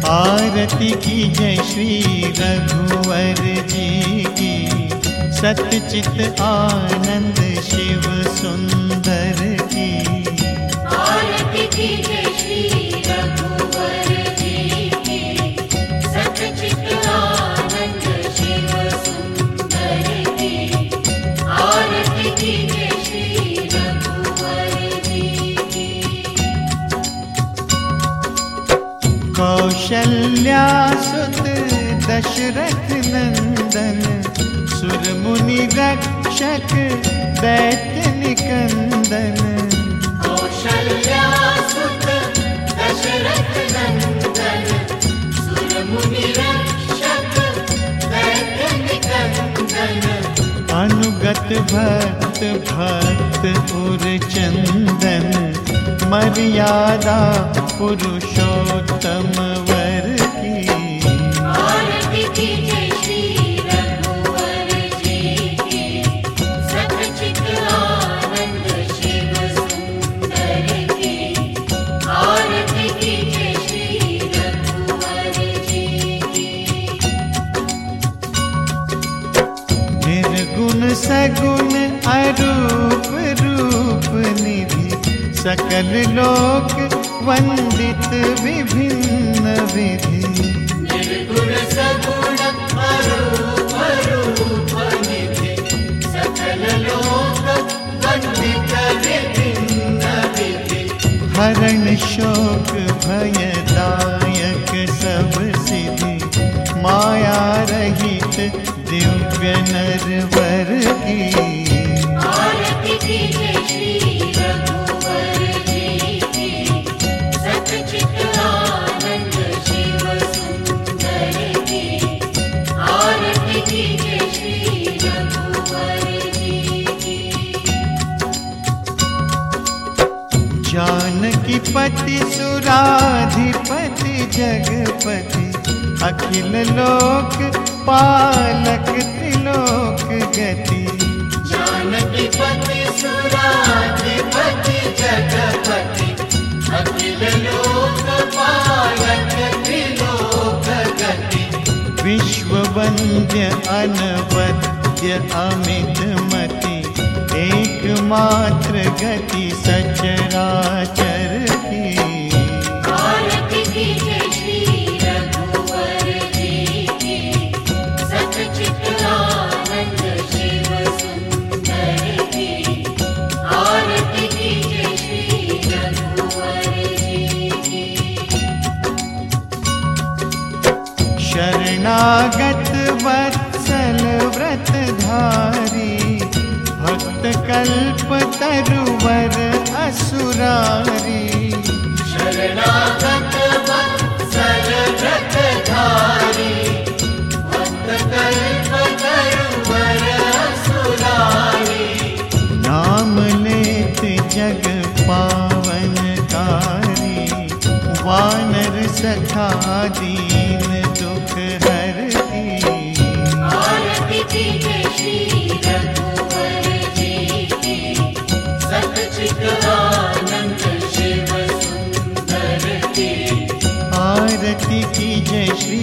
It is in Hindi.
आरती की जय श्री रघुवर जी की, सतचित आनंद शिव सुंदर की। आरती की जय श्री रघुवर जी की, सतचित आनंद शिव सुंदर की। आरती की जय श्री रघुवर जी की। कौशल्या सुत दशरथ नंदन, सुर मुनि रक्षक दैत्य निकंदन। कौशल्या सुत दशरथ नंदन, सुर मुनि रक्षक दैत्य निकंदन। अनुगत भक्त भक्त उर चंदन, मर्यादा पुरुषोत्तम वर की। आरती की जय श्री रघुवर जी की, सतचित आनंद शिव सुंदर की। आरती की जय श्री रघुवर जी की। निर्गुण सगुण अरूप रूप निधि, सकल लोक वंदित विभिन्न विधि। निर्गुण सगुण अरूप रूप निधि, सकल लोक वंदित विभिन्न विधि। हरण शोक भयदायक सब सिद्धि, माया रहित दिव्य नरवर की। आरती की जय श्री रघुवर जी की, सतचित आनंद शिव सुंदर की। आरती की जय श्री रघुवर जी की। जानकी पति सुराधिपति जगपति, अखिल लोक पालक त्रिलोक गति। जानकी पति सुराधिपति जगपति, अखिल लोक पालक त्रिलोक गति। विश्व वन्द्य अनवद्य अमित मति, एकमात्र गति सचराचर की। आरती की जय श्री रघुवर जी की, सतचित आनंद शिव सुंदर की। आरती की जय श्री रघुवर जी की। शरणागत वत्सल व्रतधारी, भक्त कल्प तरुवर असुरारी। शरणागत वत्सल व्रतधारी, भक्त कल्प तरुवर असुरारी। नाम लेत जग पावनकारी, वानर सखा दीन दुख हरती। आरती की जय श्री रघुवर जी की, सतचित आनंद शिव सुंदर की। आरती की जय श्री